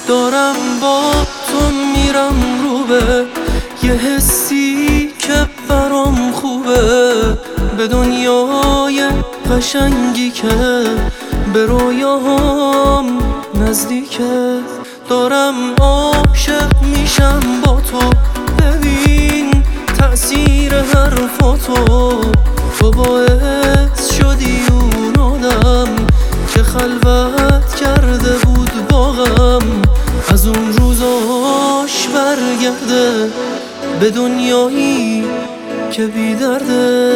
دارم با تو میرم رو به یه حسی که برام خوبه، به دنیای قشنگی که به رویاهام نزدیکه. دارم عاشق میشم با تو، ببین تأثیر حرفاتو. تو باعث شدی اون آدم که خلوت کرده بود با غم، از اون روزاش برگرده به دنیایی که بی درده.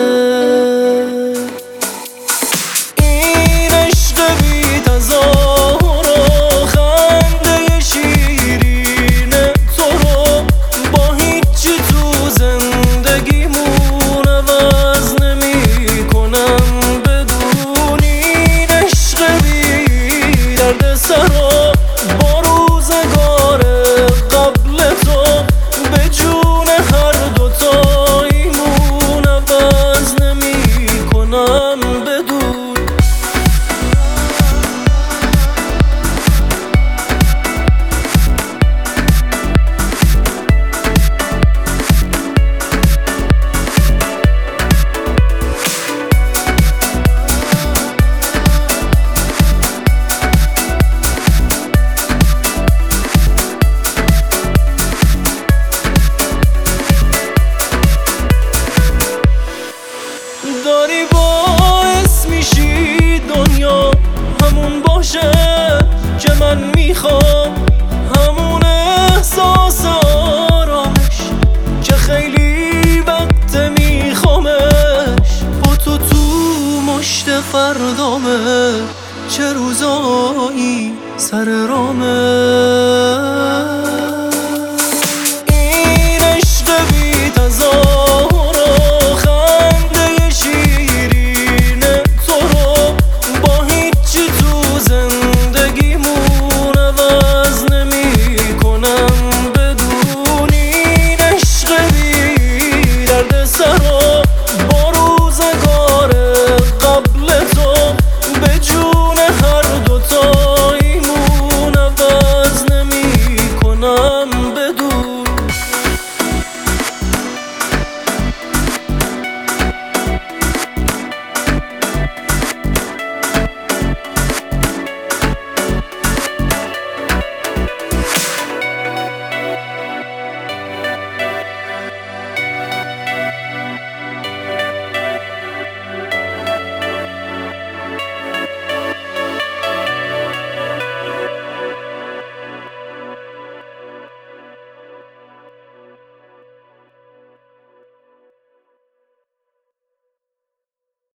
این عشق بی تظاهر و خنده شیرین تو رو با هیچی تو زندگیمون عوض نمی کنم بدون. این عشق بی درد سرا با روزگار قبل تو به جون هر دوتاییمون عوض نمی کنم بدون. داری باعث میشی دنیا همون باشه که من میخوام، همون احساس آرامش که خیلی وقت میخوامش. با تو مشت فردامه، چه روزایی سر رامه.